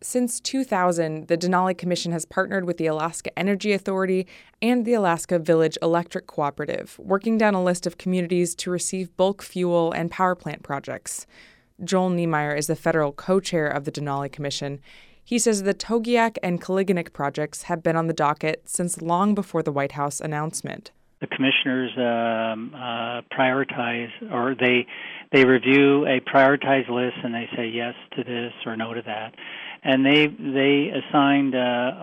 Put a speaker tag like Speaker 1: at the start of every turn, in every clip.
Speaker 1: Since 2000, the Denali Commission has partnered with the Alaska Energy Authority and the Alaska Village Electric Cooperative, working down a list of communities to receive bulk fuel and power plant projects. Joel Niemeyer is the federal co-chair of the Denali Commission. He says the Togiak and Koliginik projects have been on the docket since long before the White House announcement.
Speaker 2: The commissioners prioritize, or they review a prioritized list and they say yes to this or no to that. And they assigned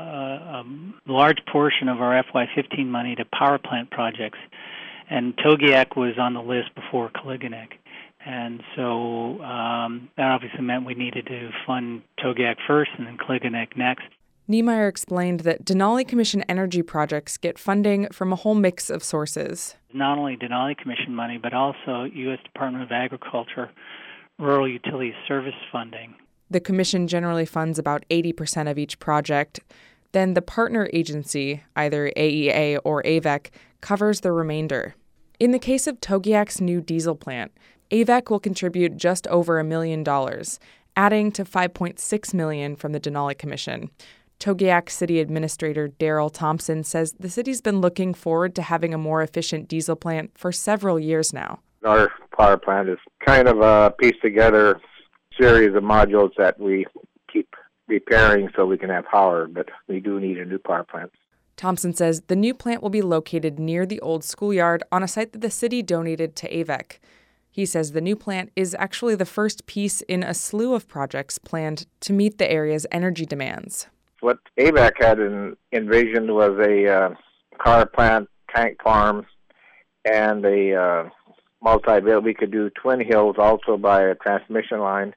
Speaker 2: a large portion of our FY15 money to power plant projects. And Togiak was on the list before Koliginik. And so that obviously meant we needed to fund Togiak first and then Koliginik next.
Speaker 1: Niemeyer explained that Denali Commission energy projects get funding from a whole mix of sources.
Speaker 2: Not only Denali Commission money, but also U.S. Department of Agriculture, Rural Utilities Service funding.
Speaker 1: The commission generally funds about 80% of each project. Then the partner agency, either AEA or AVEC, covers the remainder. In the case of Togiak's new diesel plant, AVEC will contribute just over $1 million, adding to $5.6 million from the Denali Commission. Togiak City Administrator Daryl Thompson says the city's been looking forward to having a more efficient diesel plant for several years now.
Speaker 3: Our power plant is kind of a pieced together series of modules that we keep repairing so we can have power, but we do need a new power plant.
Speaker 1: Thompson says the new plant will be located near the old schoolyard on a site that the city donated to AVEC. He says the new plant is actually the first piece in a slew of projects planned to meet the area's energy demands.
Speaker 3: What AVEC had envisioned was a car plant, tank farm, and a multi-bill. We could do Twin Hills also by a transmission line.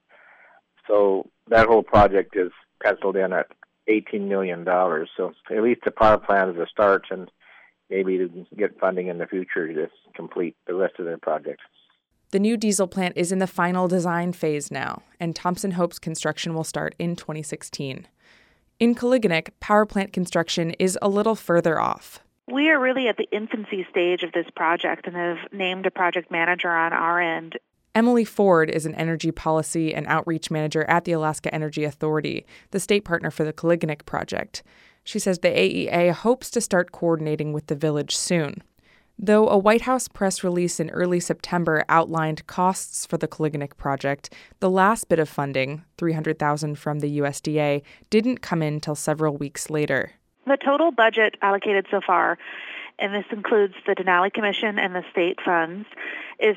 Speaker 3: So that whole project is penciled in at $18 million. So at least the power plant is a start, and maybe to get funding in the future to complete the rest of their projects.
Speaker 1: The new diesel plant is in the final design phase now, and Thompson hopes construction will start in 2016. In Koliginik, power plant construction is a little further off.
Speaker 4: We are really at the infancy stage of this project and have named a project manager on our end.
Speaker 1: Emily Ford is an energy policy and outreach manager at the Alaska Energy Authority, the state partner for the Koliginik project. She says the AEA hopes to start coordinating with the village soon. Though a White House press release in early September outlined costs for the Koliginik project, the last bit of funding, $300,000 from the USDA, didn't come in till several weeks later.
Speaker 4: The total budget allocated so far, and this includes the Denali Commission and the state funds, is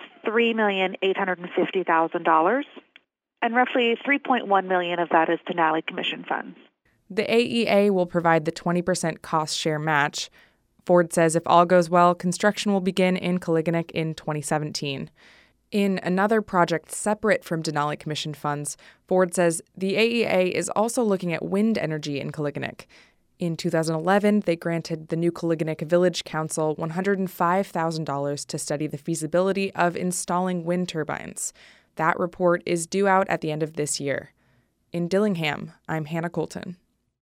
Speaker 4: $3,850,000, and roughly $3.1 million of that is Denali Commission funds.
Speaker 1: The AEA will provide the 20% cost share match. Ford says if all goes well, construction will begin in Koliginik in 2017. In another project separate from Denali Commission funds, Ford says the AEA is also looking at wind energy in Koliginik. In 2011, they granted the new Koliginik Village Council $105,000 to study the feasibility of installing wind turbines. That report is due out at the end of this year. In Dillingham, I'm Hannah Colton.